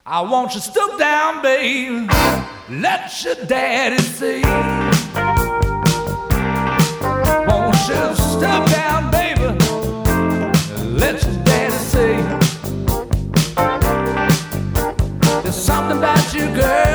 I want you stuck down, babe. Let your daddy see. Want you stuck down, baby. Let your daddy see. There's something about you, girl.